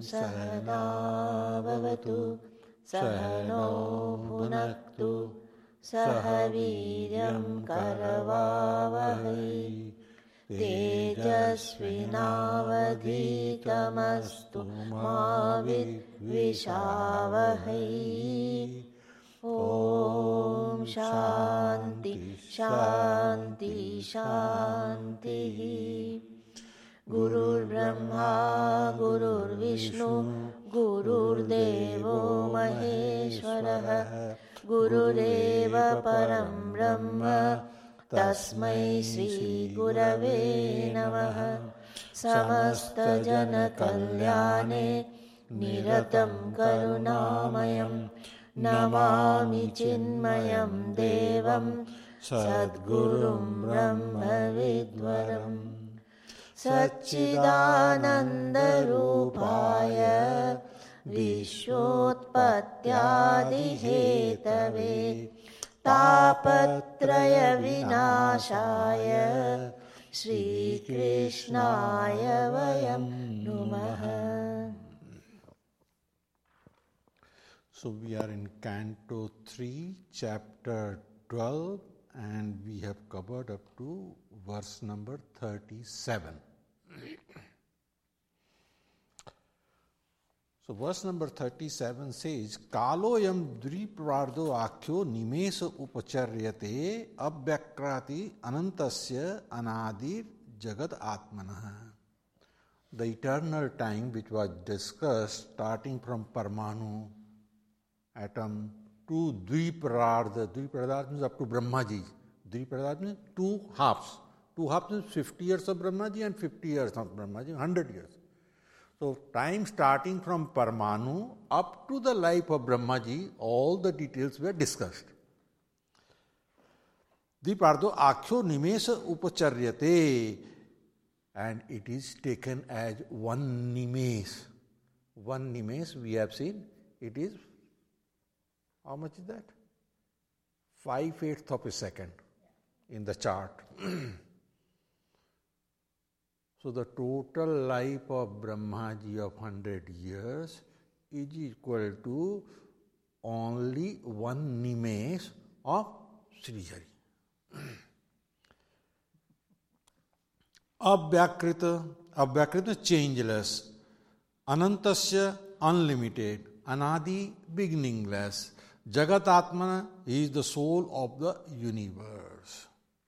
सहनाववतु सहनो भुनक्तु सह वीर्यं करवावहै तेजस्विनावधीतमस्तु मा विद्विषावहै। ॐ शान्ति शान्ति शान्तिः। गुरुर्ब्रह्मा गुरुर्विष्णु गुरुर्देवो महेश्वरः गुरुरेव परं ब्रह्म तस्मै श्रीगुरवे नमः। समस्तजनकल्याणे निरतं करुणामयं नमामि चिन्मयं देवं सद्गुरुं ब्रह्मविद्वरम्। सच्चिदानन्दरूपाय विश्वोत्पत्त्यादिहेतवे तापत्रयविनाशाय श्रीकृष्णाय वयं नुमः। So we are in Canto 3, Chapter 12, and we have covered up to verse number 37. So verse number 37 says, Kaloyam dvipardo akhyo nimes upacharyate abhyakrati anantasya anadir jagad atmanah. The eternal time which was discussed starting from Parmanu atom to Dviparada. Dviparada means up to Brahmaji. Dviparada means two halves. Two halves means 50 years of Brahmaji and 50 years of Brahmaji, 100 years. So time starting from Parmanu up to the life of Brahmaji, all the details were discussed. Dvipardo akhyo nimesa upacharyate, and it is taken as one nimes. One nimes we have seen, it is, how much is that? 5/8 of a second in the chart. So the total life of Brahmaji of 100 years is equal to only one nimes of Srihari. Abhyakrita changeless, Anantasya unlimited, Anadi beginningless, Jagat Atmana is the soul of the universe.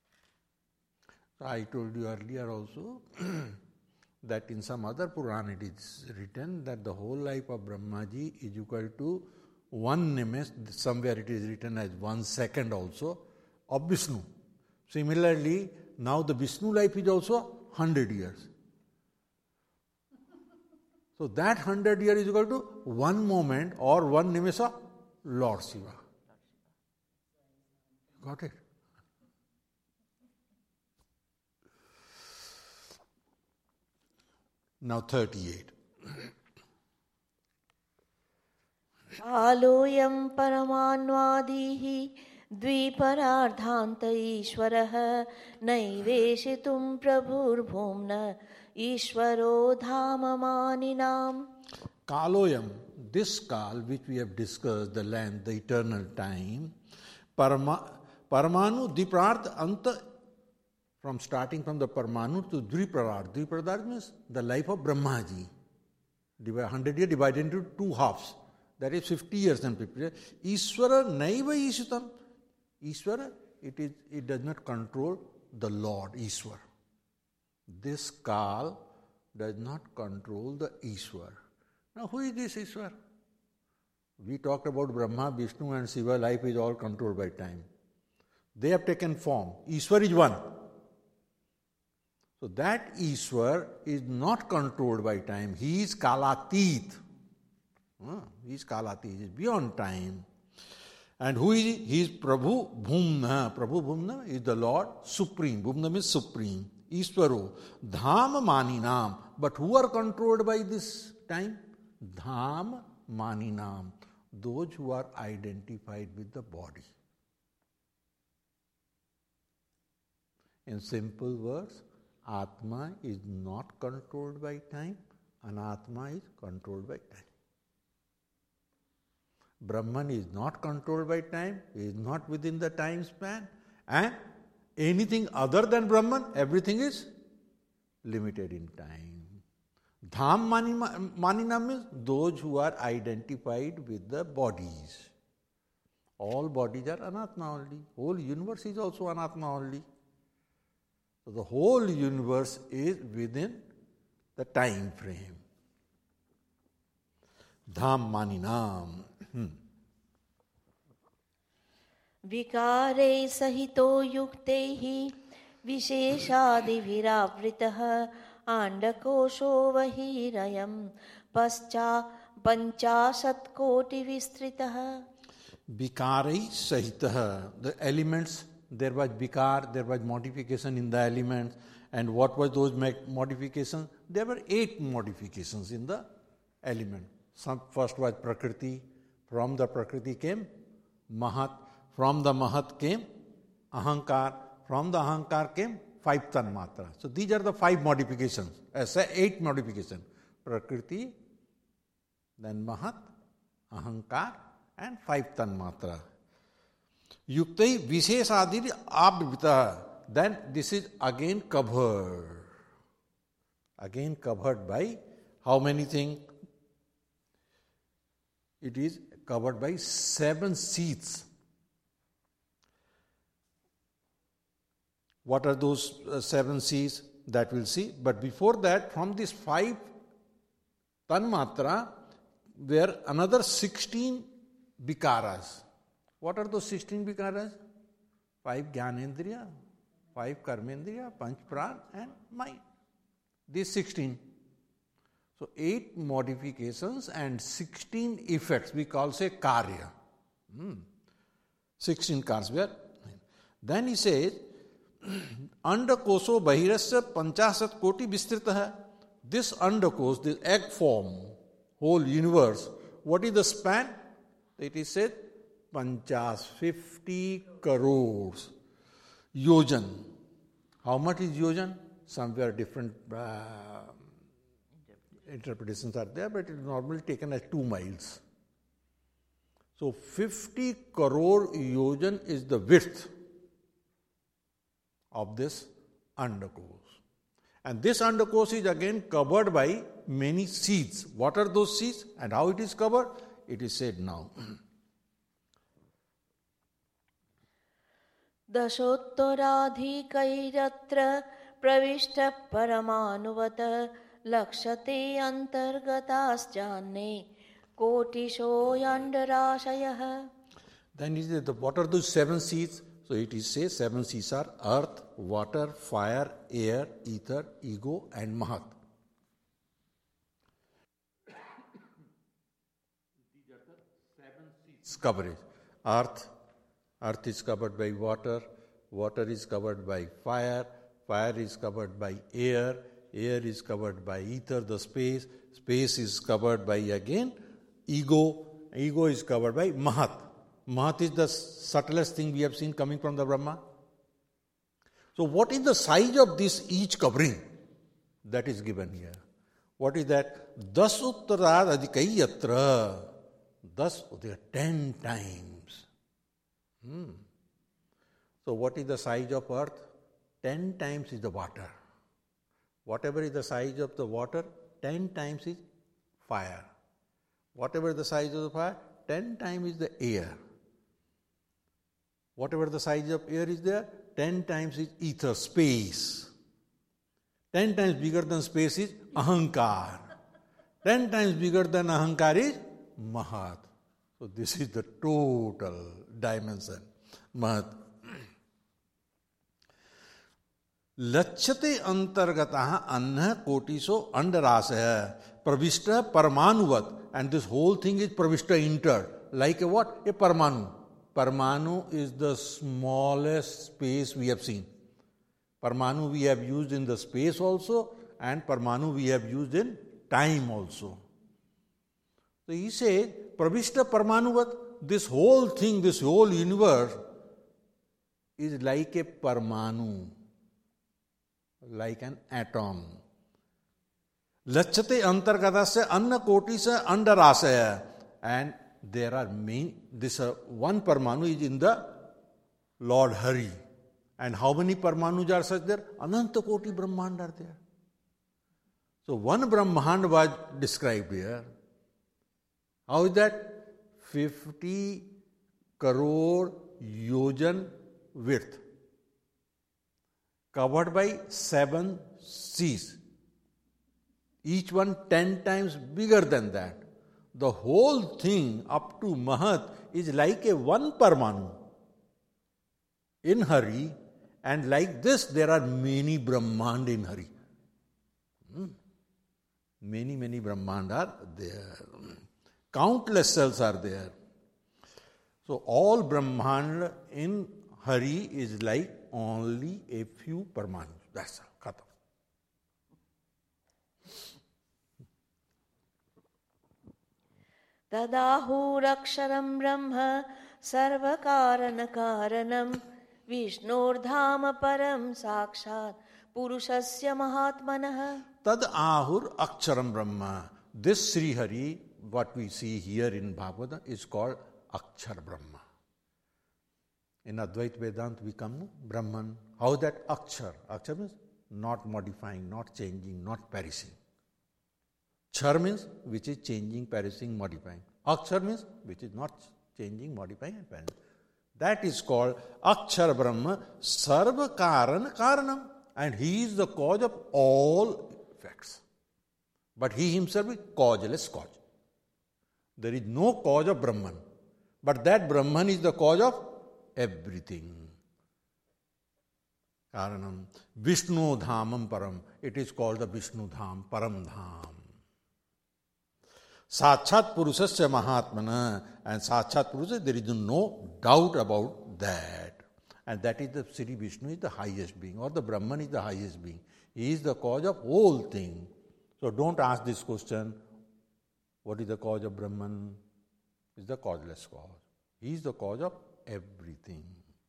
I told you earlier also that in some other Puran it is written that the whole life of Brahmaji is equal to one nimes, somewhere it is written as 1 second also, of Vishnu. Similarly, now the Vishnu life is also 100 years. So that 100 years is equal to one moment or one nimes of Lord Shiva. Got it? Now 38. आलोयं परमान्वादिः द्विपरार्धान्त ईश्वरः नैवेशितुं प्रभुर्भुम्न ईश्वरो धाममानिनाम्. Kaloyam, this Kal which we have discussed, the length, the eternal time, Parmanu Dvipararth Anta, from starting from the Parmanu to Dvipararth. Dvipararth means the life of Brahmaji. 100 years divided into two halves. That is 50 years and 50 years. Ishvara naiva ishutam. Ishvara, it does not control the Lord, Ishwar. This Kal does not control the Ishwar. Now who is this Ishwar? We talked about Brahma, Vishnu and Shiva, life is all controlled by time. They have taken form. Ishwar is one. So that Ishwar is not controlled by time. He is Kalatit. He is Kalatit. He is beyond time. And who is he? He is Prabhu Bhumna. Prabhu Bhumna is the Lord Supreme. Bhumna means Supreme. Ishwaro. Dham Maninam. But who are controlled by this time? Dham Maninam. Those who are identified with the body. In simple words, Atma is not controlled by time. Anatma is controlled by time. Brahman is not controlled by time, he is not within the time span, and anything other than Brahman, everything is limited in time. Dham Maninam means those who are identified with the bodies. All bodies are Anatma only. Whole universe is also Anatma only. So the whole universe is within the time frame. Dham Maninam. विकारे सहितो युक्तैः विशेषादिभिरावृतः आण्डकोशो बहिरयं पंचाशत्कोटिविस्तृतः. Vikarai Sahitah. The elements, there was Vikar, there was modification in the elements. And what were those modifications? There were 8 modifications in the element. First was Prakriti. From the Prakriti came Mahat. From the Mahat came Ahankar. From the Ahankar came 5 Tanmatra. So these are the 5 modifications. 8 modifications. Prakriti, then Mahat, Ahankar, and 5 Tanmatra. Yuktai Visheshadir Abdvita. Then this is again covered. Again covered by how many things? It is covered by 7 seats. What are those 7 seats? That we'll see. But before that, from this 5 Tanmatra, there are another 16 Vikaras. What are those 16 Vikaras? 5 Jnanendriya, 5 Karmendriya, Panch Pran, and mind. These 16. So 8 modifications and 16 effects. We call say Karya. 16 cars. Then he says, Andakoso Bahirasya Panchasat Koti Vistritah. This Andakos, this egg form, whole universe, what is the span? It is said 50 crores. Yojan. How much is Yojan? Somewhere different interpretations are there, but it is normally taken as 2 miles. So 50 crore Yojan is the width of this Andakos. And this Andakos is again covered by many seeds. What are those seeds and how it is covered? It is said now. दशोत्तराधिकैरत्र प्रविष्टः परमाणुवत् लक्ष्यते अन्तर्गताश्चान्ये कोटिशो यण्डराशयः. Then is it, what are those 7 seeds? So it is says 7 seeds are earth, water, fire, air, ether, ego, and Mahat. These are the 7 seeds coverage. Earth is covered by water, water is covered by fire, fire is covered by air, air is covered by ether, the space is covered by again ego is covered by Mahat. Mahat is the subtlest thing we have seen coming from the Brahma. So what is the size of this each covering? That is given here. What is that? 10 uttarad adhikai yatra. 10, they are 10 times. So what is the size of earth? 10 times is the water. Whatever is the size of the water, 10 times is fire. Whatever the size of the fire, 10 times is the air. Whatever the size of air is there, 10 times is ether, space. 10 times bigger than space is Ahankar. 10 times bigger than Ahankar is Mahat. So this is the total dimension. Mahat. Lachyate antargatah anna kotiso andarasah pravishta parmanuvat. And this whole thing is pravishta entered. Like a what? A parmanu. Parmanu is the smallest space we have seen. Parmanu we have used in the space also, and Parmanu we have used in time also. So he says, Pravishta Parmanuvat, this whole thing, this whole universe is like a Parmanu, like an atom. Lachate antargadasya anna kotisya andarasaya. And there are many, this one Parmanu is in the Lord Hari. And how many Parmanus are such there? Ananta Koti Brahmand are there. So one Brahmand was described here. How is that? 50 crore yojan width, covered by 7 seas. Each one 10 times bigger than that. The whole thing up to Mahat is like a one Parmanu in Hari, and like this there are many Brahmand in Hari. Many Brahmand are there. Countless cells are there. So all Brahmand in Hari is like only a few Parmanus. That's all. Khatam. तदाहुरक्षरं ब्रह्म सर्वकारणकारणं विष्णोर्धाम परं साक्षात् पुरुषस्य महात्मनः. Tad ahur aksharam Brahma. This Sri Hari, what we see here in Bhagavata, is called Akshar Brahma. In Advaita Vedanta we come to Brahman. How that Akshar? Akshar means not modifying, not changing, not perishing. Char means which is changing, perishing, modifying. Akshar means which is not changing, modifying and perishing. That is called Akshar Brahma, Sarva Karana Karanam. And he is the cause of all effects. But he himself is causeless cause. There is no cause of Brahman. But that Brahman is the cause of everything. Karanam. Vishnu Dhamam Param. It is called the Vishnu Dham, Param Dham. Sachat Purushasya Mahatmana. And Sachat Purusha, there is no doubt about that. And that is the Sri Vishnu is the highest being, or the Brahman is the highest being. He is the cause of whole thing. So don't ask this question, what is the cause of Brahman? Is the causeless cause. He is the cause of everything.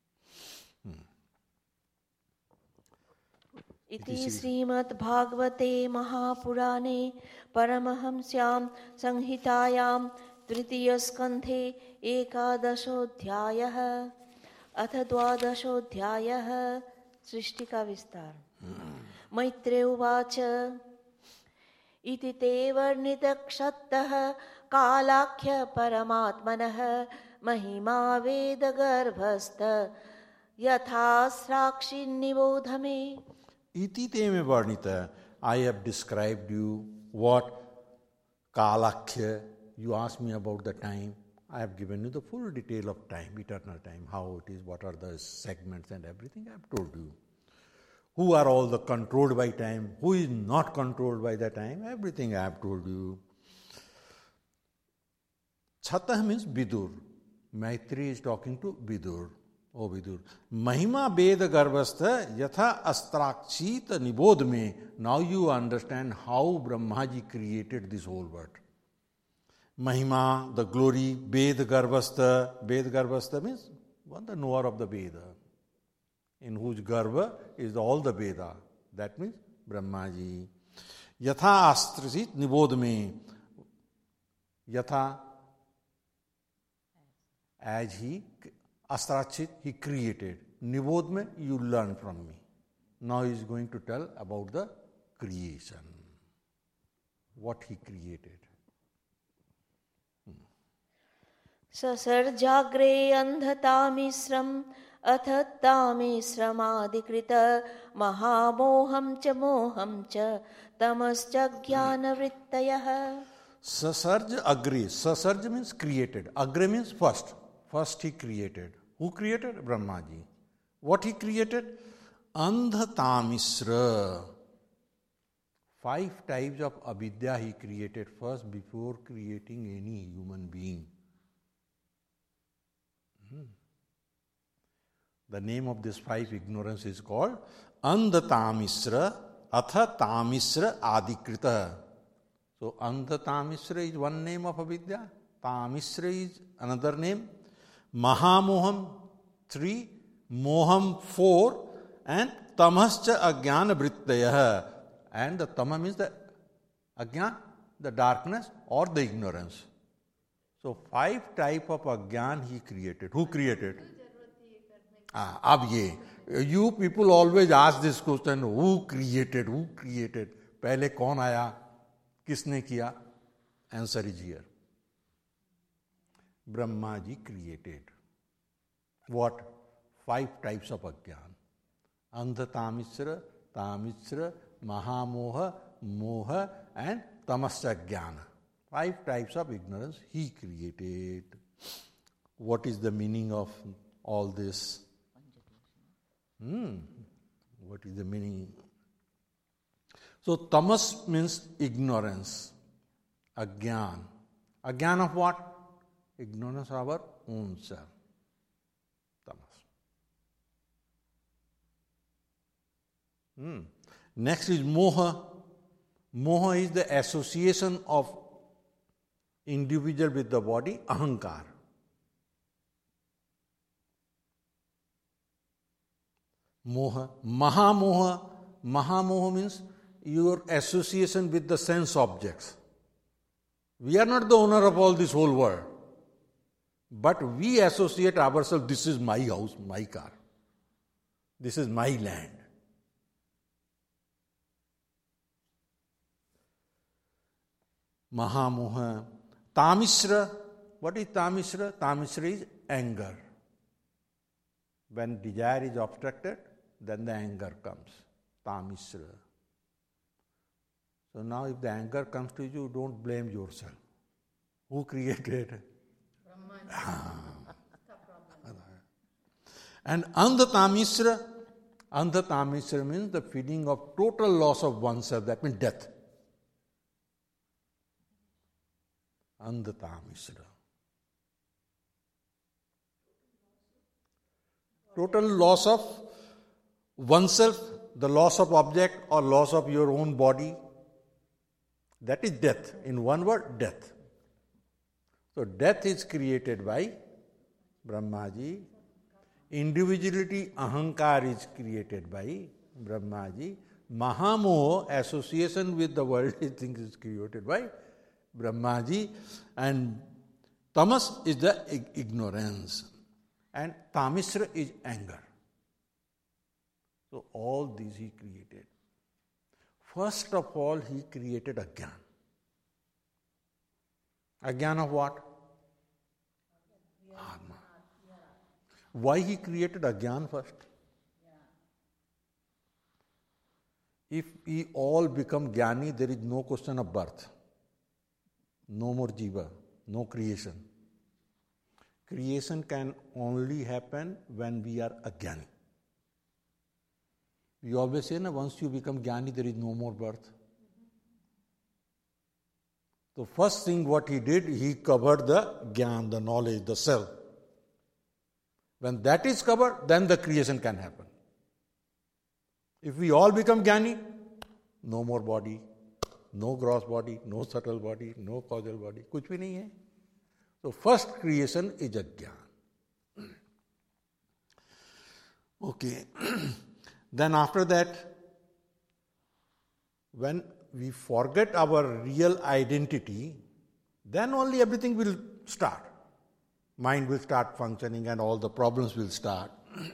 इति श्रीमद् भागवते महापुराणे परमहंस्यां संहितायां तृतीय स्कन्धे एकादशोऽध्यायः अथ द्वादशोऽध्यायः सृष्टि का विस्तार. मैत्रेय उवाच इति ते वर्णितक्षत्तः कालाख्य परमात्मनः महिमा वेदगर्भस्थ यथा साक्षी निबोध मे. Iti te me varnita. I have described you what Kalakhya. You asked me about the time. I have given you the full detail of time, eternal time, how it is, what are the segments and everything I have told you. Who are all the controlled by time, who is not controlled by the time, everything I have told you. Chhatah means Vidur. Maitri is talking to Vidur. Oh Vidur. Mahima Veda Garbhastha Yatha Astrakshit Nibodh me. Now you understand how Brahmaji created this whole world. Mahima, the glory, Veda Garbhastha. Veda Garbhastha means one, the knower of the Veda, in whose Garbha is all the Veda. That means Brahmaji. Yatha Astrasit Nibodh me. Yatha, as he, Astrachit, he created. Nibodh me, you learn from me. Now he is going to tell about the creation. What he created. ससर्जाग्रे अन्धतामिश्रम् अथ तामिश्रमादिकृत महामोहं च मोहं च तमश्च ज्ञानवृत्तयः. Sasarj Agre. Sasarj means created. Agre means first. First he created. Who created? Brahmaji. What he created? Andhatamisra. 5 types of avidya he created first before creating any human being. The name of this 5 ignorance is called Andhatamisra Atha Tamisra Adikrita. So Andhatamisra is one name of avidya. Tamisra is another name. Mahamoham 3, Moham 4, and Tamascha Ajnana Vrittayah. And the Tama means the Ajnan, the darkness or the ignorance. So 5 type of Ajnan he created. Who created? Ab ye. You people always ask this question, who created? Who created? पहले कौन आया? किसने किया? Answer is here. Brahma ji created. What? 5 types of Ajnan. Andha Tamisra, Tamisra, Mahamoha, Moha and Tamasya Jnana. 5 types of ignorance he created. What is the meaning of all this? What is the meaning? So tamas means ignorance. Ajnan. Ajnan of what? Ignorance of our own self. Tamas. Next is moha. Moha is the association of individual with the body, ahankar. Moha. Mahamoha. Mahamoha means your association with the sense objects. We are not the owner of all this whole world. But we associate ourselves, this is my house, my car. This is my land. Mahamoha. Tamisra. What is Tamisra? Tamisra is anger. When desire is obstructed, then the anger comes. Tamisra. So now if the anger comes to you, don't blame yourself. Who created? And Andhatamisra. Andhatamisra means the feeling of total loss of oneself. That means death. Andhatamisra. Total loss of oneself, the loss of object or loss of your own body. That is death. In one word, death. So death is created by Brahmaji. Individuality, ahankar is created by Brahmaji. Mahamoha, association with the worldly things, is created by Brahmaji. And tamas is the ignorance. And tamisra is anger. So all these he created. First of all, he created Ajnan. Ajnan of what? Atma. Why he created Ajnan first? If we all become Jnani, there is no question of birth. No more jiva, no creation. Creation can only happen when we are Ajnani. We always say, once you become Jnani, there is no more birth. The first thing what he did, he covered the Jnana, the knowledge, the self. When that is covered, then the creation can happen. If we all become Jnani, no more body, no gross body, no subtle body, no causal body, kuch bhi nahi hai. So first creation is Ajnana. Okay. Then after that, when we forget our real identity, then only everything will start. Mind will start functioning and all the problems will start.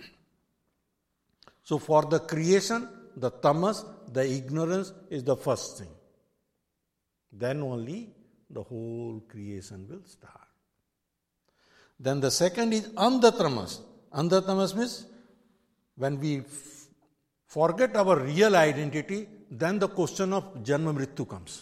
So for the creation, the tamas, the ignorance is the first thing. Then only the whole creation will start. Then the second is andhatamas. Andhatamas means when we forget our real identity, then the question of janma mrityu comes.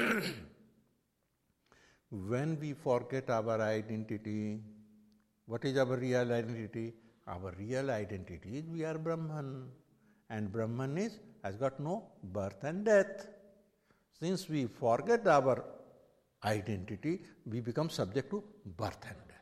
When we forget our identity, what is our real identity? Our real identity is we are Brahman. And Brahman has got no birth and death. Since we forget our identity, we become subject to birth and death.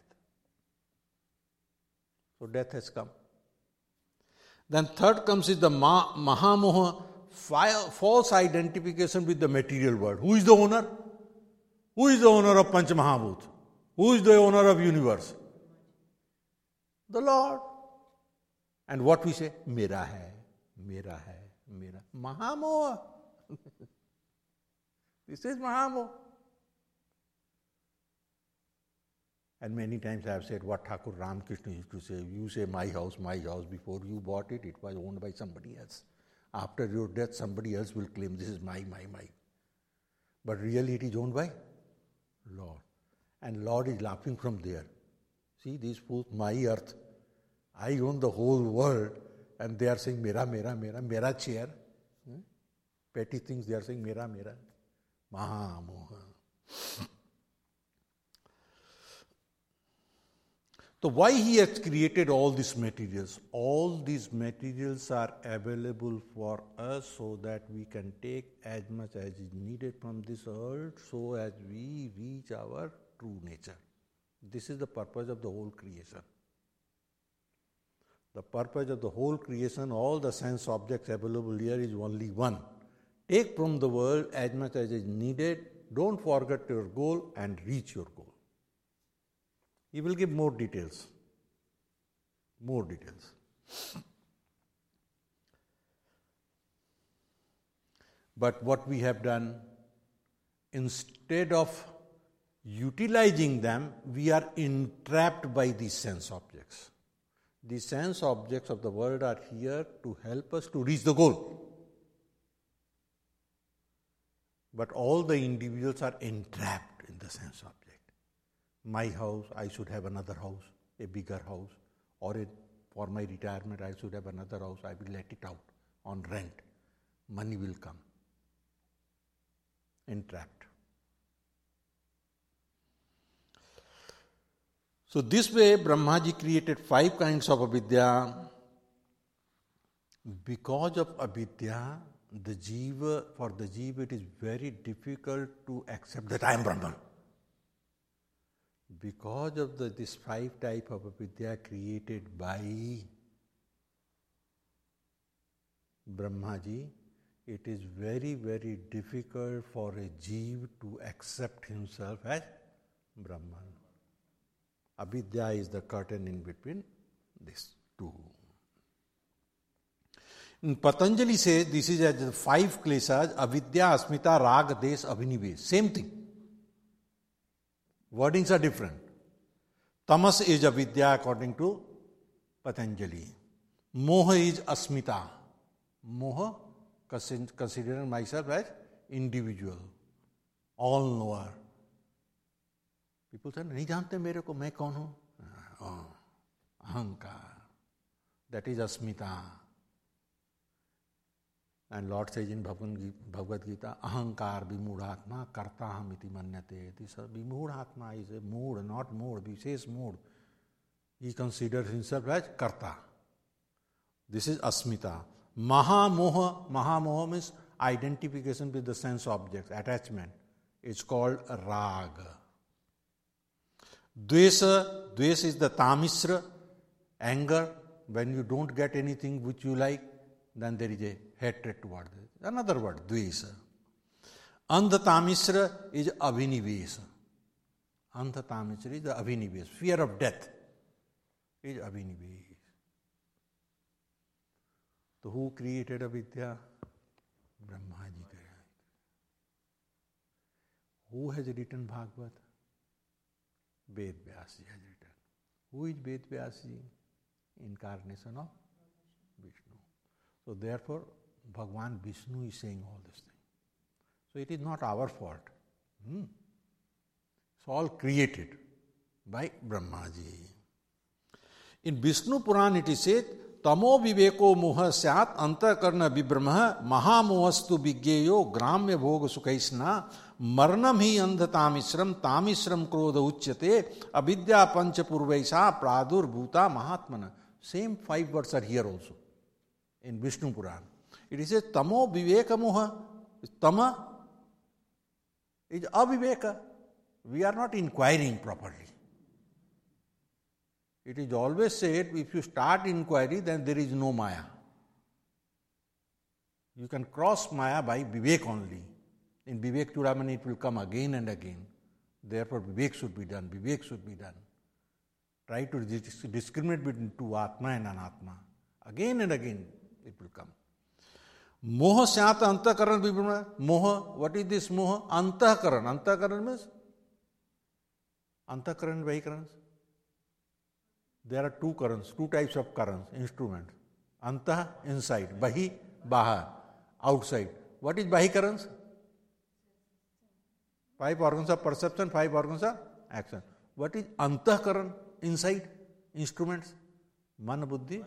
So death has come. Then third comes is the Mahamoha, false identification with the material world. Who is the owner? Who is the owner of Panch Mahabhut? Who is the owner of universe? The Lord. And what we say? Mera hai, mera hai, mera. Mahamoha. This is Mahamoha. And many times I have said what Thakur Ramakrishna used to say, you say my house, before you bought it, it was owned by somebody else. After your death, somebody else will claim this is my. But really it is owned by Lord. And Lord is laughing from there. See, these fools, my earth, I own the whole world, and they are saying, mera chair. Petty things, they are saying, mera. Mahamoha. So why he has created all these materials? All these materials are available for us so that we can take as much as is needed from this earth so as we reach our true nature. This is the purpose of the whole creation. The purpose of the whole creation, all the sense objects available here is only one. Take from the world as much as is needed, don't forget your goal and reach your goal. He will give more details. But what we have done, instead of utilizing them, we are entrapped by these sense objects. The sense objects of the world are here to help us to reach the goal. But all the individuals are entrapped in the sense object. My house, I should have another house, a bigger house, or for my retirement, I should have another house, I will let it out on rent. Money will come. Entrapped. So this way, Brahmaji created 5 kinds of avidya. Because of avidya, for the jiva, it is very difficult to accept that I am Brahman. Because of this 5 type of avidya created by Brahmaji, it is very, very difficult for a jiva to accept himself as Brahman. Avidya is the curtain in between these two. In Patanjali says this is as the 5 kleshas, avidya, asmita, rag, desh, abhinivesh. Same thing. Wordings are different. Tamas is avidya according to Patanjali. Moha is asmita. Moha, considering myself as individual, all-knower. People say, नहीं जानते मेरे को, मैं कौन हूँ? Ahankar. That is asmita. And Lord says in Bhagavad Gita, Ahankar vimudhatma kartaham iti manyate. This vimudhatma is a mood, not mood, Vishesh mood. He considers himself as karta. This is asmita. Mahamoha means identification with the sense objects, attachment. It's called raga. Dvesa is the tamisra, anger. When you don't get anything which you like, then there is a hatred toward it. Another word, dvesa. Andhatamisra is abhinivesa. Andhatamisra is the abhinivesa. Fear of death is abhinivesa. So who created avidya? Brahmaji. Who has written Bhagavad? Ved Vyasji has written. Who is Ved Vyasji? Incarnation of Vishnu. So therefore, Bhagwan Vishnu is saying all these things. So it is not our fault. It's all created by Brahmaji. In Vishnu Puran it is said, Tamo viveko moha syat antakarna vibramah mahamohastu vigyeyo gramya bhoga sukhaisna marnam hi andhatamisram tamisram krodha uchyate avidya pancha purvaisa pradur bhuta mahatmana. Same 5 words are here also in Vishnu Puran. It is says tamo viveka moha. Tama is aviveka. We are not inquiring properly. It is always said, if you start inquiry, then there is no Maya. You can cross Maya by Vivek only. In Vivek Chudamani it will come again and again. Therefore Vivek should be done, Vivek should be done. Try to discriminate between two Atma and Anatma. Again and again it will come. Moha syat antakaran vibhrama. Moha, what is this moha? Antakaran. Antakaran means antakaran and vahikaran. There are two currents, two types of currents, instruments. Antah, inside. Bahi, bahar, outside. What is bahikaran? 5 organs of perception, 5 organs of action. What is antakaran? Inside, instruments. Man, buddhi.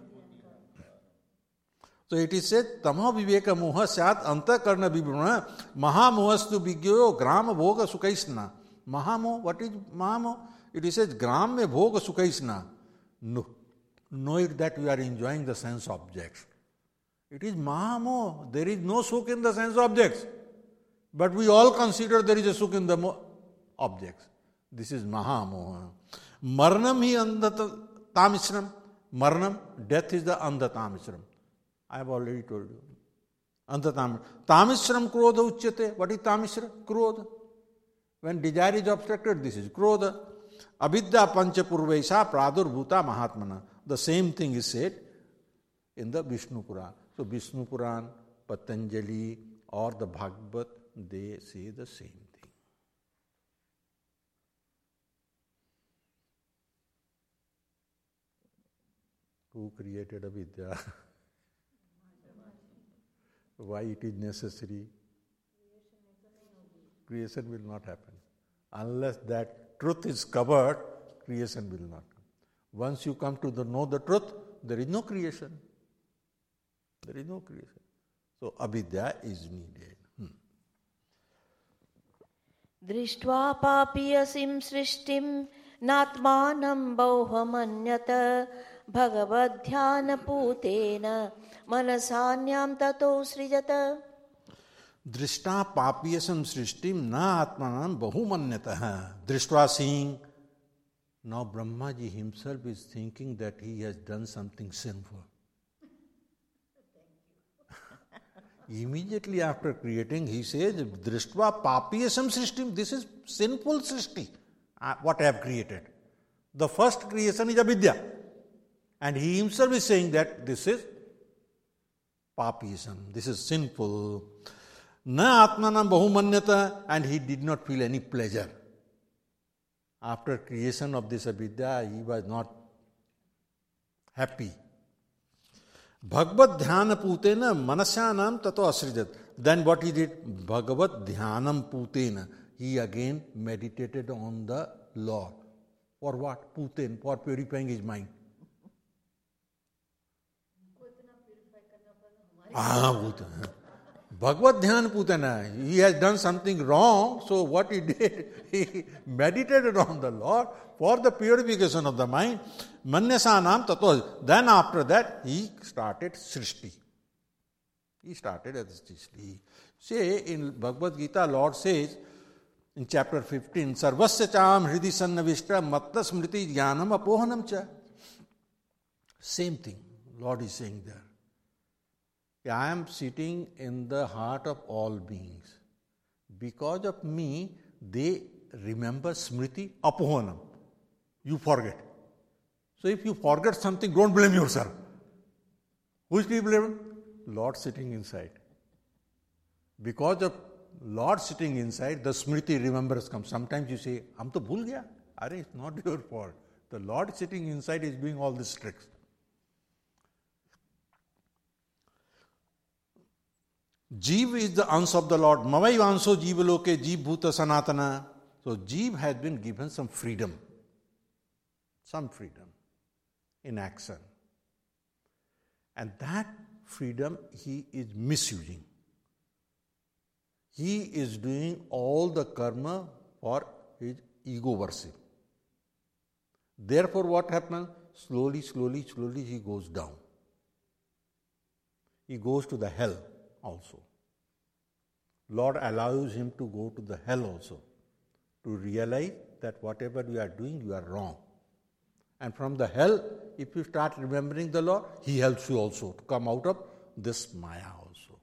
So it is said, Tama viveka moha syat antakarna vibhrama mahamohastu vigyo grama bhoga sukaisna. Mahamo, what is mahamo? It is said, gram me bhoga sukaisna. No. Know it that we are enjoying the sense objects. It is mahamo. There is no sukh in the sense objects. But we all consider there is a sukh in the objects. This is mahamoha. Marnam hi andhatamisram. Marnam, death is the andhatamisram. I have already told you. Andhatamisram. Tamisram krodha uchyate. What is tamisram? Krodha. When desire is obstructed, this is krodha. Avidya pancha purvaisa pradurbhuta mahatmana. The same thing is said in the Vishnu Puran. So Vishnu Puran, Patanjali or the Bhagavad, they say the same thing. Who created avidya? Why it is necessary? Creation will not happen. Unless that truth is covered, creation will not come. Once you come to know the truth, there is no creation. There is no creation. So avidya is needed. Drishtva papiyasim srishtim natmanam bauhamanyata bhagavadhyana putena manasanyam tato srijata. Drishta papiyasam srishtim na atmanam bahumanyatah. Drishtva, seeing. Now Brahmaji himself is thinking that he has done something sinful. Immediately after creating, he says, Drishtva papiyasam srishtim. This is sinful srishti, what I have created. The first creation is avidya. And he himself is saying that this is papiyasam. This is sinful. Na atmanam bahumanyata. And he did not feel any pleasure. After creation of this avidya, he was not happy. Bhagavad dhyana putena manasyanam tato asrijat. Then what he did? Bhagavad dhyanam putena. He again meditated on the Lord. For what? Puten, for purifying his mind. Bhagavad Dhyan Putana. He has done something wrong, so what he did, he meditated on the Lord for the purification of the mind. Manyasanam tato. Then after that, he started Srishti. He started as Srishti. Say in Bhagavad Gita, Lord says in chapter 15, Sarvasya cham hridi sannavishta matta smriti jnanam apohanam cha. Same thing, Lord is saying there. I am sitting in the heart of all beings. Because of me, they remember smriti apohanam. You forget. So if you forget something, don't blame yourself. Who is to be blamed? Lord sitting inside. Because of Lord sitting inside, the smriti remembrance comes. Sometimes you say, "Hum to bhul gaya." Are it's not your fault. The Lord sitting inside is doing all these tricks. Jeev is the ansh of the Lord. Mavai anso jeevaloke jeev bhuta sanatana. So Jeev has been given some freedom in action. And that freedom he is misusing. He is doing all the karma for his ego worship. Therefore what happens? Slowly he goes down. He goes to the hell also. Lord allows him to go to the hell also, to realize that whatever you are doing, you are wrong. And from the hell, if you start remembering the Lord, he helps you also to come out of this Maya also.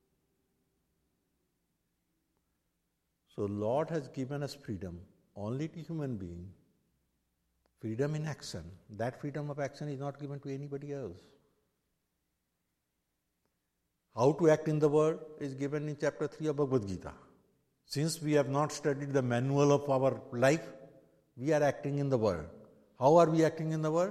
So Lord has given us freedom only to human being. Freedom in action. That freedom of action is not given to anybody else. How to act in the world is given in chapter 3 of Bhagavad Gita. Since we have not studied the manual of our life, we are acting in the world. How are we acting in the world?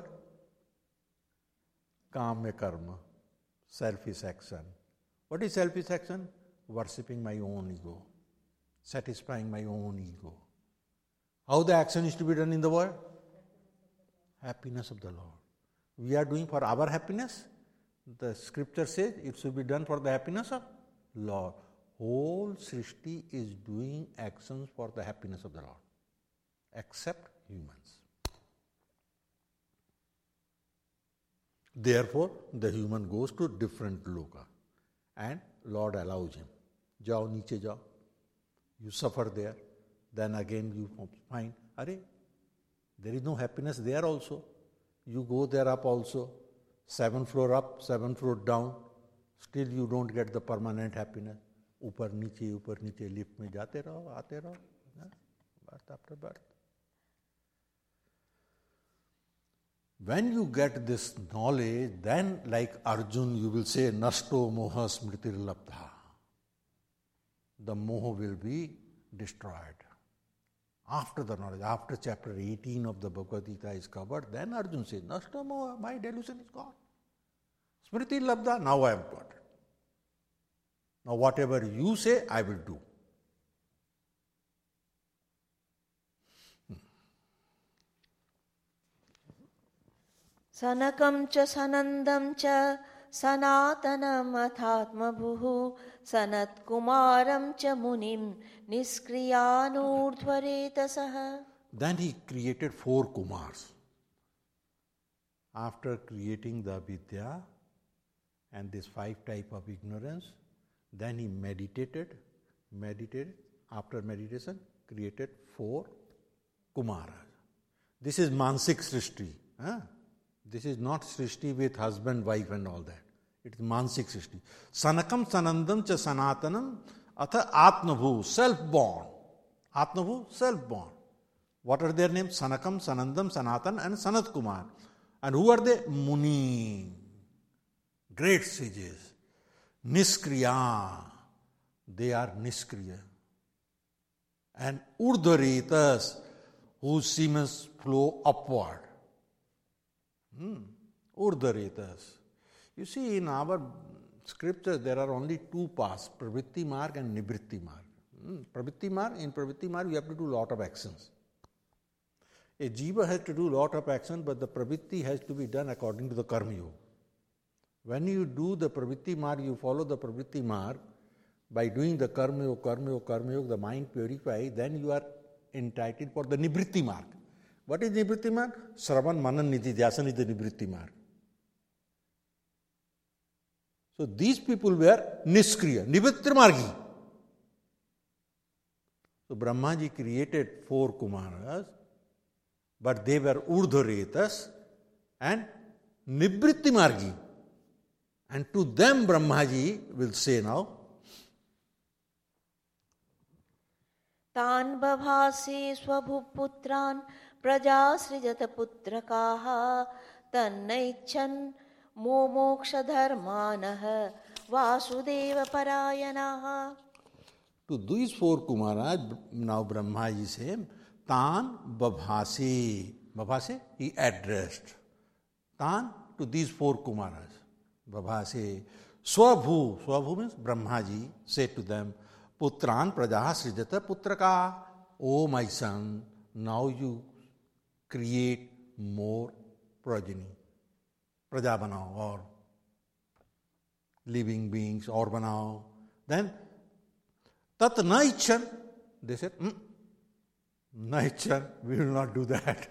Kamya karma, selfish action. What is selfish action? Worshipping my own ego, satisfying my own ego. How the action is to be done in the world? Happiness of the Lord. We are doing for our happiness. The scripture says it should be done for the happiness of Lord. Whole Srishti is doing actions for the happiness of the Lord, except humans. Therefore, the human goes to different loka and Lord allows him. Jao, niche jao. You suffer there. Then again you find, Arey, there is no happiness there also. You go there up also. 7th floor up, 7th floor down. Still you don't get the permanent happiness. ऊपर नीचे lift में जाते रहो, आते रहो, birth after birth. When you get this knowledge, then like Arjun, you will say, Nashto moha smritir labdha. The moha will be destroyed. After the knowledge, after chapter 18 of the Bhagavad Gita is covered, then Arjun says, Nashto moha, my delusion is gone. Smritir labdha, now I am got it. Now whatever you say, I will do. Sanakam cha sanandam cha sanatanam athatmabhuhu sanat kumaram cha munim niskriyanurdhvaretasah. Then he created 4 Kumars. After creating the Vidya and this 5 type of ignorance, then he meditated, after meditation, created 4 Kumaras. This is Mansik Srishti. This is not Srishti with husband, wife and all that. It is Mansik Srishti. Sanakam Sanandam cha Sanatanam atha Atmabhu, self-born. Atmabhu, self-born. What are their names? Sanakam, Sanandam, Sanatan and Sanat Kumar. And who are they? Muni. Great sages. Niskriya, they are Niskriya. And Urdhvaretas, whose semens flow upward. Urdhvaretas. You see, in our scriptures, there are only 2 paths, Pravritti Marg and Nivritti Marg. In Pravritti Marg, you have to do lot of actions. A jiva has to do lot of action, but the Pravritti has to be done according to the Karma Yoga. When you do the Pravritti Marg, you follow the Pravritti Marg, by doing the Karma Yoga, the mind purifies, then you are entitled for the Nivritti Marg. What is Nivritti Marg? Sravan, Manan, Nididhyasana is the Nivritti Marg. So these people were Niskriya, Nivritti Margi. So Brahmaji created 4 Kumaras, but they were Urdhvaretas and Nivritti Margi. And to them Brahmaji will say now, Tan babhase swabhuputran prajasrijata putrakaha tannaichan momoksha dharmanah vasudeva parayanaha. To these 4 Kumaras, now Brahmaji says, Tan babhase. Babhase, he addressed. Tan to these 4 Kumaras. Babhase. Swabhu. Swabhu means Brahmaji said to them, Putran prajaha srijata putraka. Oh my son, now you create more progeny. Praja banao, or living beings, or banao. Then, tat naichan. They said, naichan, we will not do that.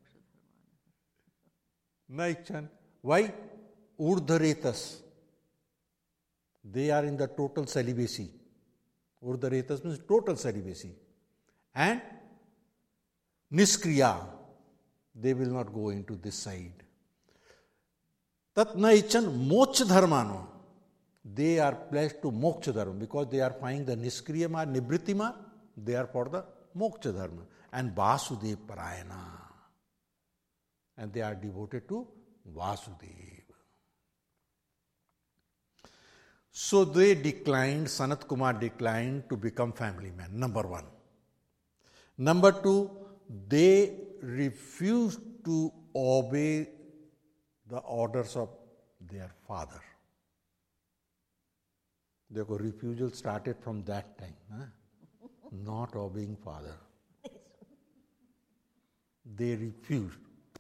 Naichan. Why? Urdhvaretas. They are in the total celibacy. Urdhvaretas means total celibacy. And Niskriya, they will not go into this side. Tat naichan moksha dharmano. They are pledged to moksha dharma because they are finding the Niskriya marg, Nivritti marg, they are for the moksha dharma. And Vasudeva parayana. And they are devoted to Vasudeva. So they declined, Sanat Kumar declined to become family man, number one. Number two, they refused to obey the orders of their father. Their refusal started from that time, not obeying father. They refused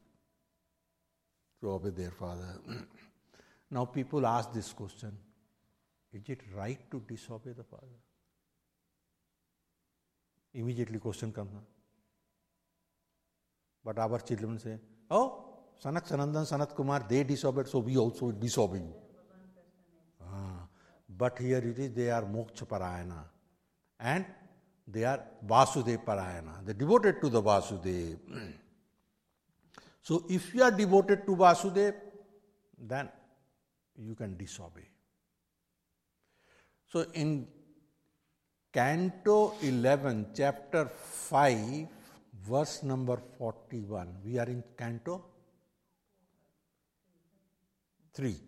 to obey their father. Now people ask this question, is it right to disobey the father? Immediately question comes. But our children say, oh, Sanak Sanandan, Sanat Kumar, they disobeyed, so we also disobey you. But here it is, they are Moksha Parayana. And they are Vasudev Parayana. They are devoted to the Vasudev. So if you are devoted to Vasudev, then you can disobey. So in Canto 11, chapter 5, verse number 41, we are in Canto 3.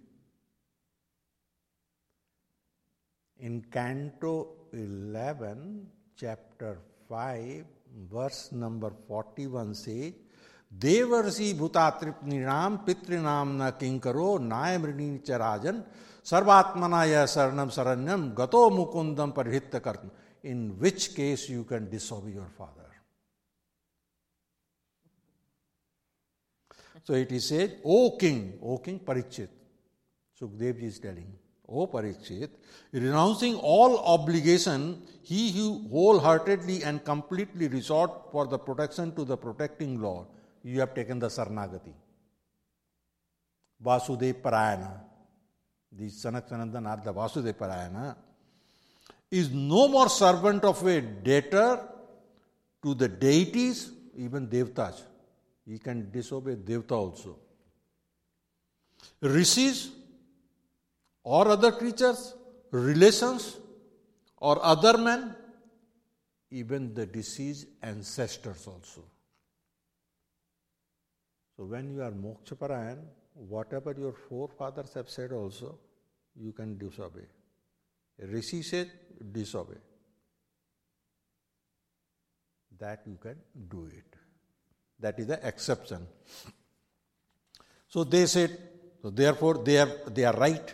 In Canto 11, chapter 5, verse number 41 says, Devarsi bhutatripninam pitrinam na kinkaro nayamrini charajan sarvatmanaya saranam saranyam gato mukundam parhitta kartam. In which case you can disobey your father. So it is said, O king Parikshit, Sukdev ji is telling, O Parikshit, renouncing all obligation, he who wholeheartedly and completely resort for the protection to the protecting Lord, you have taken the Sarnagati. Vasudev Parayana, these Sanak Sanandan are the Vasudev Parayana, is no more servant of a debtor to the deities, even Devtas. He can disobey Devta also. Rishis or other creatures, relations or other men, even the deceased ancestors also. So when you are Mokshaparayan, whatever your forefathers have said also, you can disobey. A rishi said, disobey. That you can do it. That is the exception. So they said, so therefore they are right.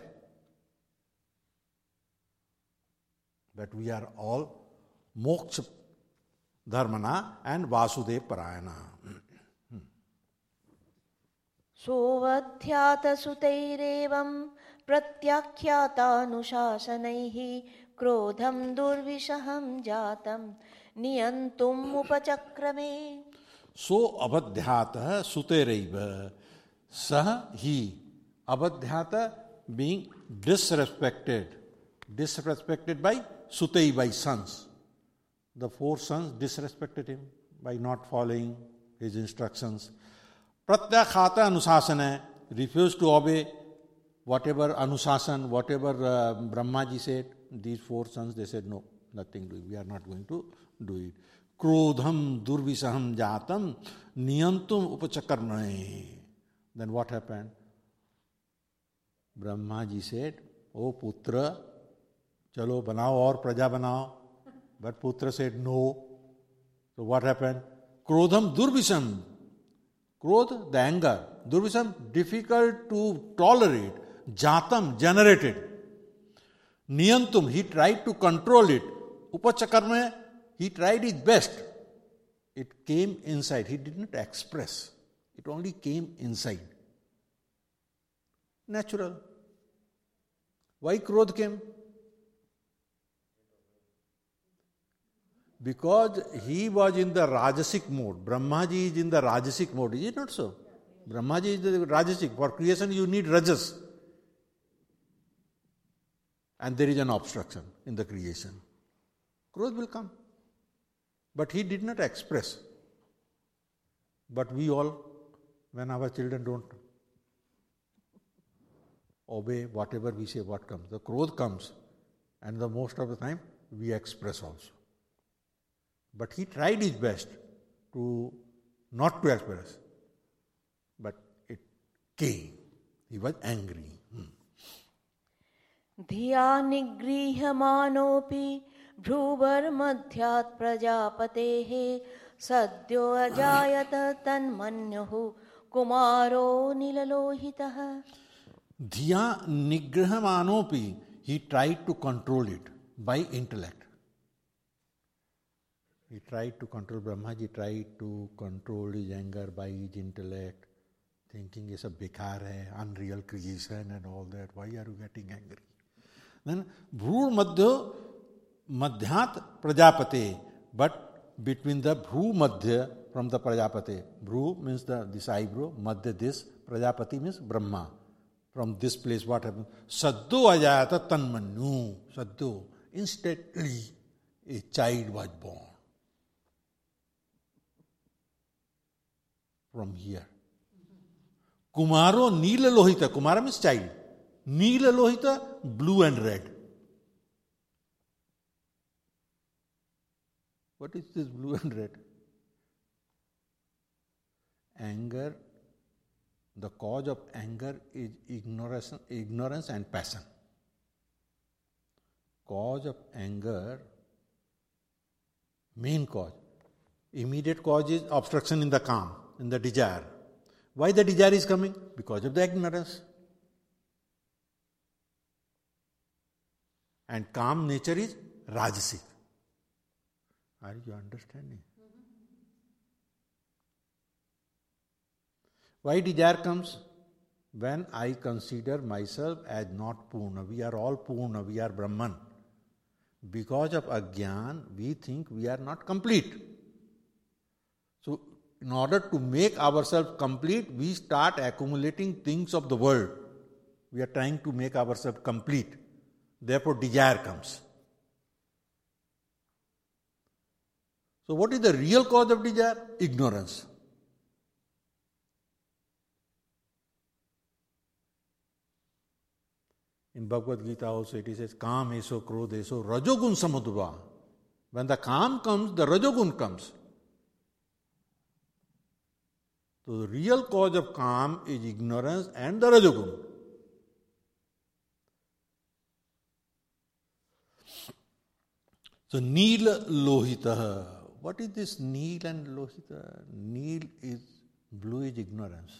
But we are all Moksha Dharmana and Vasudev Parayana. सोऽवध्यात सुतैरेवं प्रत्याख्यातानुशासनैः क्रोधं दुर्विषहं जातं नियन्तुम् उपचक्रमे. So abadhyata suteraiva sah he. Abadhyata being disrespected by Sutei, by sons. The 4 sons disrespected him by not following his instructions. Pratyakhata anusasana, refused to obey whatever anusasan, whatever Brahmaji said. These 4 sons, they said, no, nothing doing. We are not going to do it. Krodham durvisaham jatam niyantum upachakarnai. Then what happened? Brahmaji said, O Putra, chalo banao aur praja banao. But Putra said no. So what happened? Krodham durvisam. Krodh, the anger. Durvisam, difficult to tolerate. Jatam, generated. Niyantum, he tried to control it. Upachakarma, he tried his best. It came inside. He did not express. It only came inside. Natural. Why Krodh came? Because he was in the Rajasic mode. Brahmaji is in the Rajasic mode. Is it not so? Brahmaji is the Rajasic. For creation you need Rajas. And there is an obstruction in the creation. Krodh will come. But he did not express. But we all, when our children don't obey whatever we say, what comes? The Krodh comes. And the most of the time, we express also. But he tried his best to not to express. But it came. He was angry. धिया निगृह्यमानोऽपि भ्रूवर्मध्यात् प्रजापतेः सद्यो अजायत तन्मन्युः कुमारो नीललोहितः. Dhiya nigrahmanopi, he tried to control it by intellect. He tried to control, Brahmaji tried to control his anger by his intellect, thinking it's a bekar hai, unreal creation and all that. Why are you getting angry? Then Bhrur Madhyat Prajapate, but between the Bhru Madhya from the Prajapate. Bhru means this eyebrow, Madhya this, Prajapati means Brahma. From this place what happened? Saddo ajayata tanmanyu. Saddo. Instantly a child was born. From here. Kumaro Neela Lohita. Kumara means child. Neela Lohita, blue and red. What is this blue and red? Anger. The cause of anger is ignorance and passion. Cause of anger, main cause. Immediate cause is obstruction in the calm, in the desire. Why the desire is coming? Because of the ignorance. And calm nature is Rajasic. Are you understanding? Why desire comes? When I consider myself as not Purna. We are all Purna, we are Brahman. Because of Ajnan, we think we are not complete. So, in order to make ourselves complete, we start accumulating things of the world. We are trying to make ourselves complete. Therefore, desire comes. So, what is the real cause of desire? Ignorance. In Bhagavad Gita also it says, Kam eso, Krodha eso, Rajogun samudva. When the Kam comes, the Rajogun comes. So the real cause of Kam is ignorance and the Rajogun. So Neel Lohita. What is this Neel and Lohita? Neel is, blue is ignorance.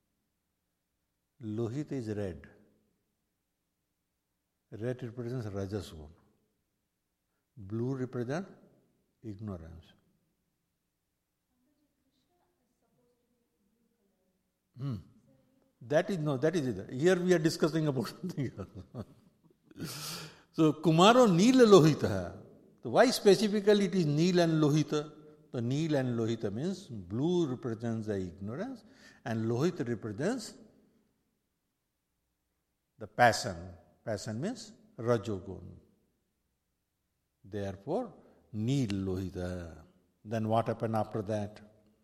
Lohita is red. Red represents Rajas one. Blue represents ignorance. That is it. Here we are discussing about something else. So Kumaro Neela Lohita. So why specifically it is Neel and Lohita? So Neel and Lohita means blue represents the ignorance and Lohita represents the passion. Passion means Rajogun. Therefore, Neel Lohita. Then what happened after that?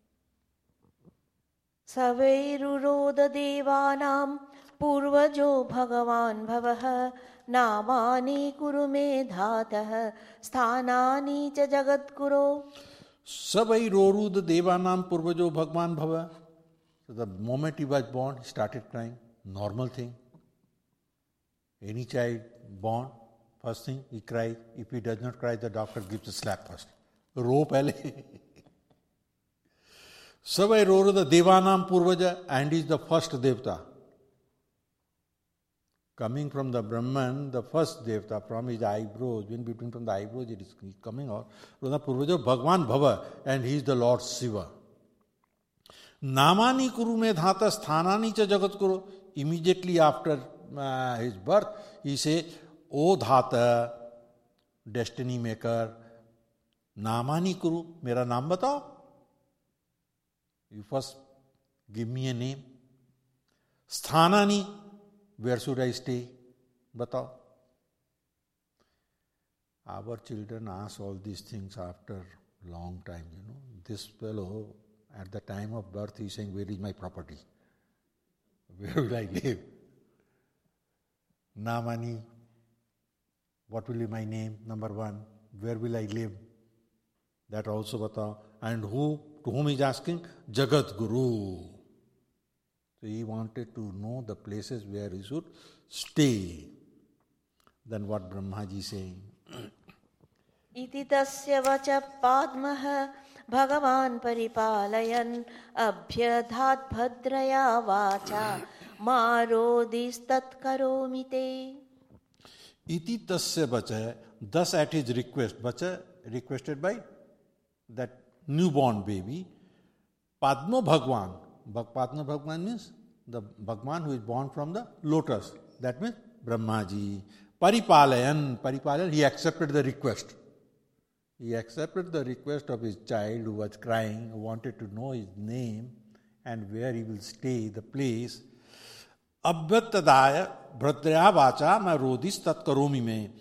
Savairuroda devanam purvajo bhagavan bhavah namani kuru me dhatah sthanani cha jagadguru. Savairuroda devanam purvajo bhagavan bhavah. So the moment he was born, he started crying. Normal thing. Any child born, first thing he cries. If he does not cry, the doctor gives a slap first. Ro pehle. Savai Roro the Devanam Purvaja, and is the first Devta. Coming from the Brahman, the first Devta, from his eyebrows, in between from the eyebrows it is coming out. The Purvaja Bhagwan Bhava, and he is the Lord Shiva. Namani Kuru me dhata sthanani cha jagat kuru. Immediately after his birth, he says, O Dhata, destiny maker, Namani Kuru, mera naam batao. You first give me a name. Sthanani, where should I stay? Batao. Our children ask all these things after long time, This fellow, at the time of birth, he is saying, where is my property? Where will I live? Namani, what will be my name? Number one, where will I live? That also batao. And to whom he is asking? Jagat Guru. So he wanted to know the places where he should stay. Then what Brahmaji is saying? इति तस्य वच पाद्मः भगवान् परिपालयन् अभ्यधात् भद्रया वाचा मा रोदिस्तत्करोमि ते. Iti tasya bacha, thus at his request, bacha requested by that newborn baby, Padma Bhagwan. Padma Bhagwan means the Bhagwan who is born from the lotus. That means Brahmaji. Paripalayan, he accepted the request. He accepted the request of his child who was crying, who wanted to know his name and where he will stay, the place. Abhyatadaya bhadraya vacha ma rodis tat karomi me.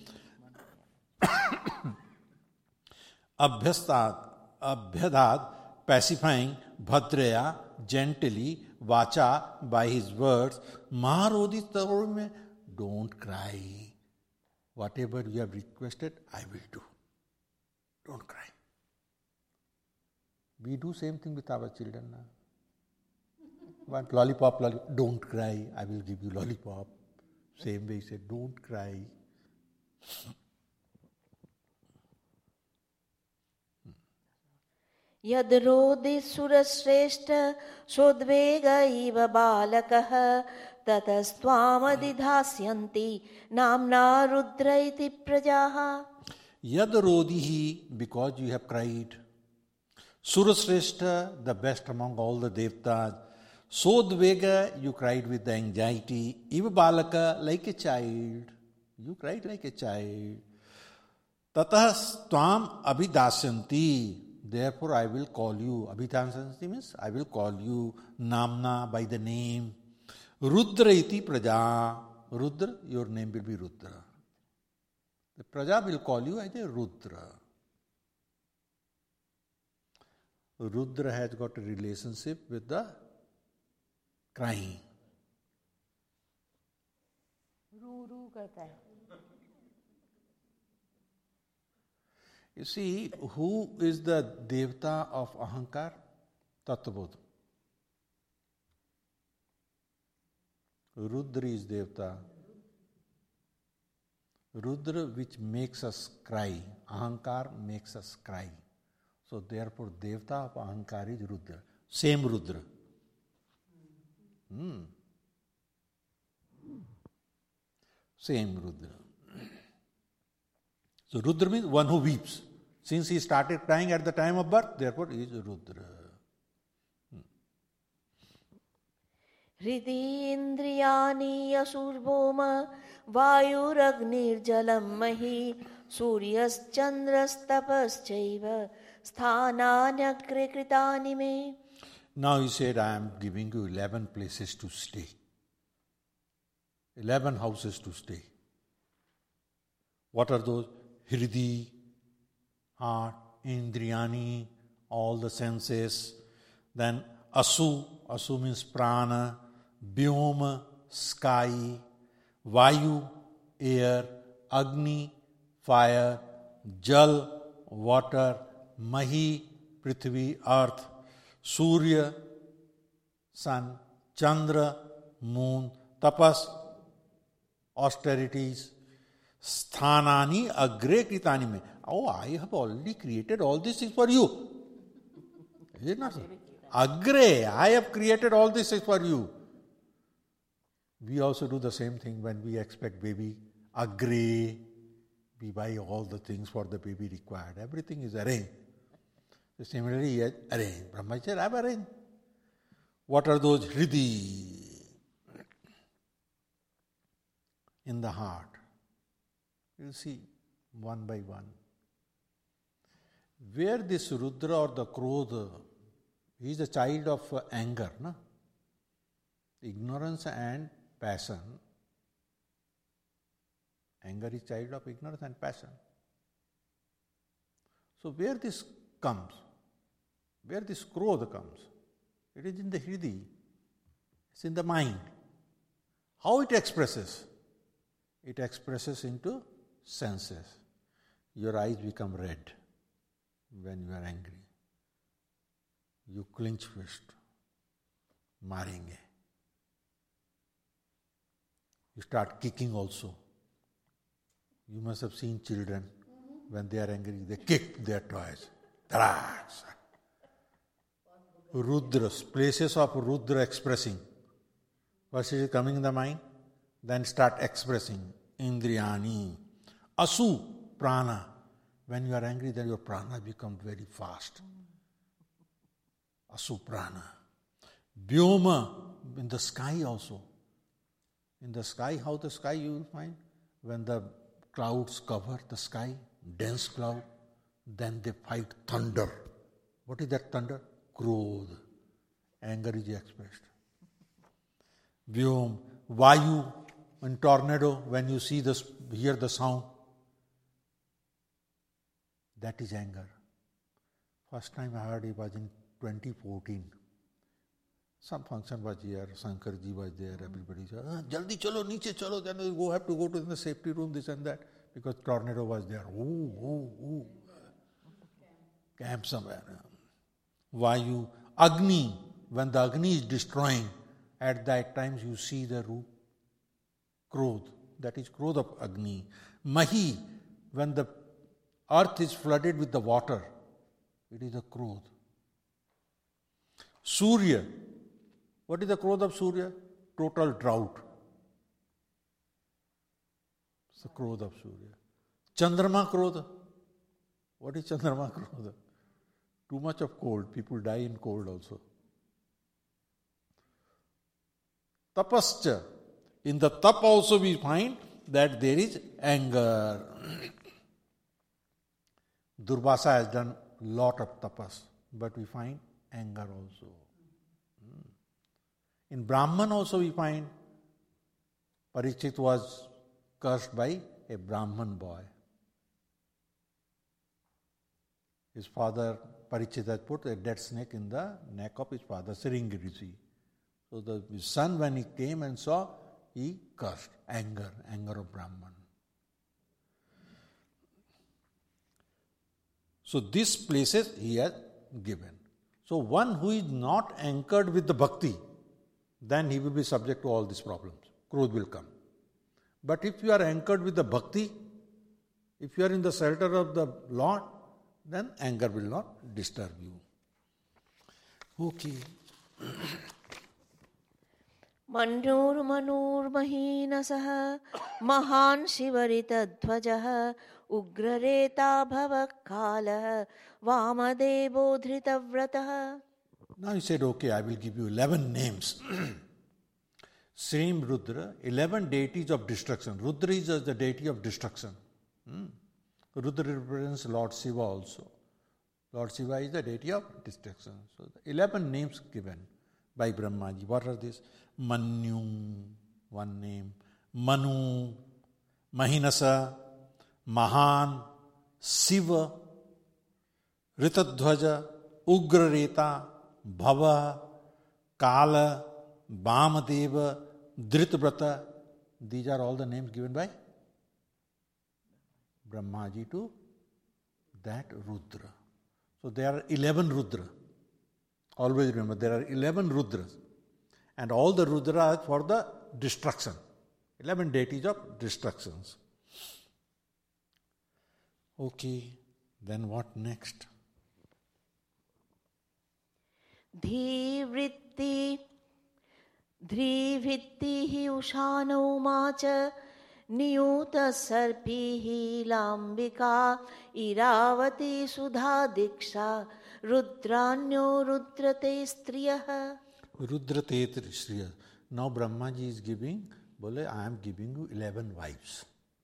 Abhyadad, pacifying, bhadraya, gently, vacha, by his words, maharodis tat karomi me. Don't cry. Whatever you have requested, I will do. Don't cry. We do same thing with our children now. Want lollipop, don't cry, I will give you lollipop. Same way he said, don't cry. यद्रोदि सुरश्रेष्ठ सोद्वेग इव बालकः ततस्त्वामधिधास्यन्ति नाम्ना रुद्र इति प्रजाः. Yadrodihi, because you have cried. Surashrestha, the best among all the devtas. Sodvega, you cried with the anxiety. Iva balaka, like a child. You cried like a child. Tatah tvam abhidasyanti. Therefore I will call you. Abhidasyanti means I will call you namna, by the name. Rudra iti praja. Rudra, your name will be Rudra. The praja will call you as a Rudra. Rudra has got a relationship with the crying. रू कहता है. You see, who is the devta of Ahankar? Tattvabodh. Rudra is devta. Rudra, which makes us cry. Ahankar makes us cry. So therefore, devta of Ahankar is Rudra. Same Rudra. Same Rudra. So Rudra means one who weeps. Since he started crying at the time of birth, therefore he is Rudra. हृदीन्द्रियाणि असूर्भौम वायुरग्निर्जलं मही सूर्यश्चन्द्रस्तपश्चैव स्थानान्यग्रे कृतानि मे. Now he said, I am giving you 11 places to stay. 11 houses to stay. What are those? Hridi, heart, Indriyani, all the senses. Then Asu, Asu means prana, Vyoma, sky, Vayu, air, Agni, fire, Jal, water, Mahi, Prithvi, earth, Surya, sun, Chandra, moon, Tapas, austerities, Sthanani, agre kritani me. Oh, I have already created all these things for you. Is it not so? Agre, I have created all these things for you. We also do the same thing when we expect baby. Agre, we buy all the things for the baby required. Everything is arranged. So similarly, he has arranged. Brahma said, I have arranged. What are those hridi? In the heart. You see, one by one. Where this Rudra or the Krodha, he is a child of anger, no? Ignorance and passion. Anger is child of ignorance and passion. So where this comes, where this Krodha comes, it is in the Hridi, it's in the mind. How it expresses? It expresses into senses. Your eyes become red when you are angry. You clench fist. Marenge. You start kicking also. You must have seen children when they are angry, they kick their toys. Tarash. Rudras, places of Rudra expressing. First is coming in the mind, then start expressing. Indriyani. Asu, prana. When you are angry, then your prana becomes very fast. Asu prana. Vyoma, in the sky also. In the sky, how the sky you will find? When the clouds cover the sky, dense cloud, then they fight thunder. What is that thunder? Krodha. Anger is expressed. Vyom, Vayu, in tornado, when you see this, hear the sound, that is anger. First time I heard it was in 2014. Some function was here, Shankarji was there, everybody said, Jaldi chalo, niche chalo, then we have to go to the safety room, this and that, because tornado was there. Ooh. Camp somewhere. Vayu, Agni, when the Agni is destroying, at that times you see the root, Krodha, that is Krodha of Agni. Mahi, when the earth is flooded with the water, it is a Krodha. Surya, what is the Krodha of Surya? Total drought. It's the Krodha of Surya. Chandrama Krodha. What is Chandrama Krodha? Too much of cold. People die in cold also. Tapascha. In the tap also we find that there is anger. Durvasa has done lot of tapas, but we find anger also. In Brahman also we find Parikshit was cursed by a Brahman boy. His father, Parikshit, had put a dead snake in the neck of his father, Sringi Rishi. So his son, when he came and saw, he cursed. Anger of Brahman. So these places he has given. So one who is not anchored with the bhakti, then he will be subject to all these problems. Krodha will come. But if you are anchored with the bhakti, if you are in the shelter of the Lord, then anger will not disturb you. Okay. मन्योर्मनोर्महीनसः महान् शिवरितध्वजः उग्ररेता भवकालः वामदेवो धृतव्रतः. Now he said, okay, I will give you 11 names. Same Rudra, 11 deities of destruction. Rudra is the deity of destruction. Rudra represents Lord Shiva also. Lord Shiva is the deity of destruction. So the 11 names given by Brahmaji. What are these? Manyu, one name. Manu, Mahinasa, Mahan, Shiva, Ritadhvaja, Ugrareta, Bhava, Kala, Vamadeva, Dhritabhrata. These are all the names given by Brahmaji to that Rudra. So there are 11 Rudra. Always remember, there are 11 Rudras. And all the Rudra are for the destruction. 11 deities of destructions. Okay, then what next? धीवृत्ति ध्रीभित्तिः उषानौमा च नियूतसर्पिः लाम्बिका इरावती सुधा दीक्षा रुद्रान्यो रुद्रते स्त्रियः. Rudrate Shriya. Now Brahmaji is giving, Bole, I am giving you 11 wives.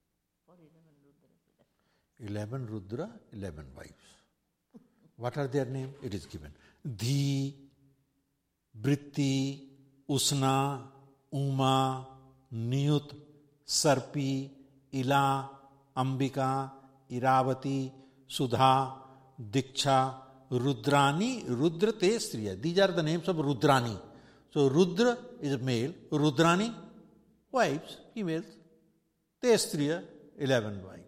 11 Rudra, 11 wives. What are their names? It is given. Dhi, Britti, Usna, Uma, Niyut, Sarpi, Ila, Ambika, Iravati, Sudha, Diksha, Rudrani, Rudrate Striya. These are the names of Rudrani. So Rudra is male, Rudrani, wives, females. Te Striya, 11 wives.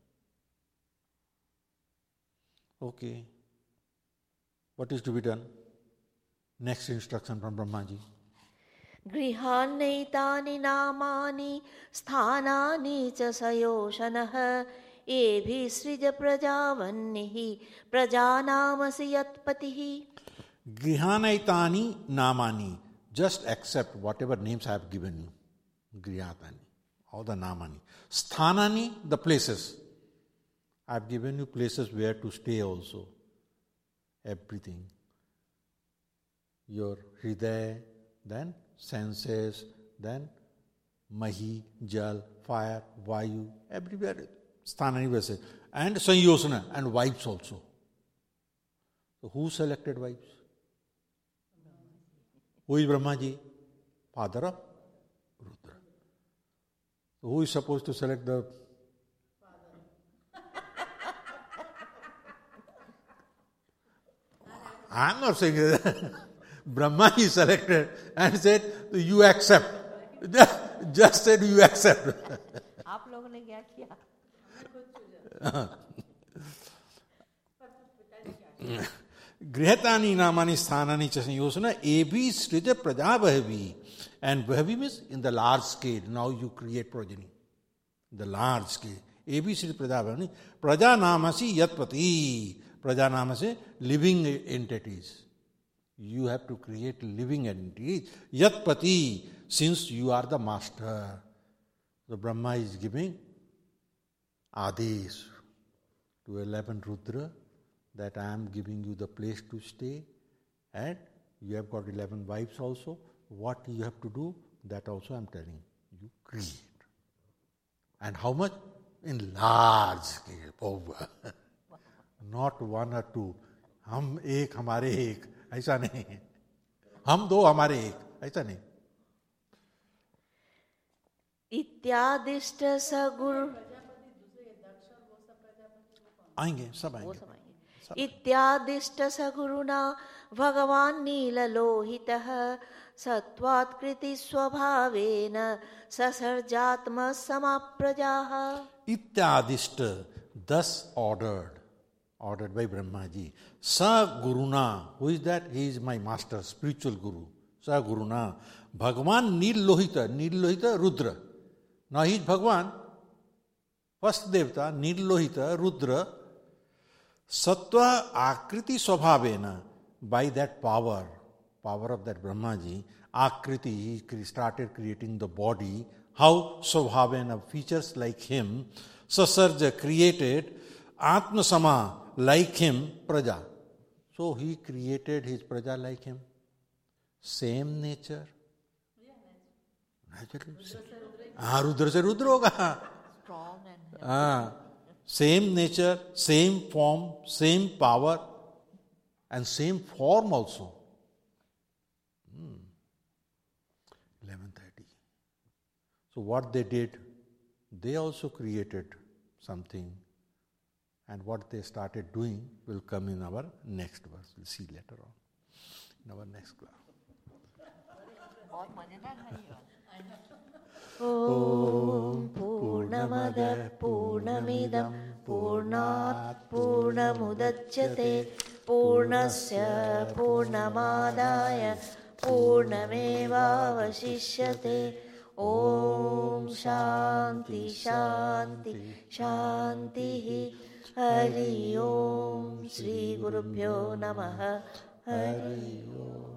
Okay. What is to be done? Next instruction from Brahmaji. गृहान्नैतानि नामानि स्थानानि च सयोषनः एभिसृज प्रजावन्निः प्रजानामसि यत्पतिः. Grihanaytani namani. Just accept whatever names I have given you. Grihatani. All the namani. Sthanani, the places. I have given you places where to stay also. Everything. Your hridaya, then senses, then mahi, jal, fire, vayu, everywhere. Sthanani will say. And sanyosana, and wives also. So who selected wives? Who is Brahmaji? Father of Rudra. So who is supposed to select the I am not saying that. Brahmaji selected and said, you accept. Just said you accept. आप लोगों ने क्या किया? Grihatani namani sthanani cha sanyosana ebi srija prajabhavi. And bhavi means in the large scale. Now you create progeny. The large scale. Ebi srija prajabhavi. Praja namasi yatpati. Praja namase living entities. You have to create living entities. Yatpati, since you are the master. The Brahma is giving Adesh to 11 Rudra that I am giving you the place to stay, and you have got 11 wives also. What you have to do, that also I am telling you. Create. And how much? In large scale. Over. Not one or two. हम एक हमारे एक ऐसा नहीं. हम दो हमारे एक ऐसा नहीं. इत्यादिष्ट सगुरु आएंगे सब आएंगे. इत्यादिष्ट सगुरुना भगवान् नीललोहितः सत्त्वात्कृति स्वभावेन ससर्जात्म समाप्रजाः. इत्यादिष्ट, thus ordered by Brahmaji. Sa Guruna, who is that? He is my master, spiritual guru. Sa Guruna. Bhagavan Nil-Lohita, Rudra. Now he is Bhagavan, first Devata, Nil-Lohita, Rudra. Sattva Akriti Swabhavena. By that power of that Brahmaji, Akriti, he started creating the body. How? Swabhavena, features like him. Sasarja, created. Atma Sama, like him, Praja. So he created his Praja like him. Same nature. Natural. Rudra se Rudra hoga. Strong and same nature, same form, same power, and same form also. 11:30. So what they did, they also created something. And what they started doing will come in our next verse. We'll see later on in our next class. Om Purnamada Purnamidam Purnat Purnamudachyate Purnasya Purnamadaya Purnameva Vasishyate. Om Shanti Shanti Shanti. Hari Om Shri Gurubhyo Namaha. Hari Om.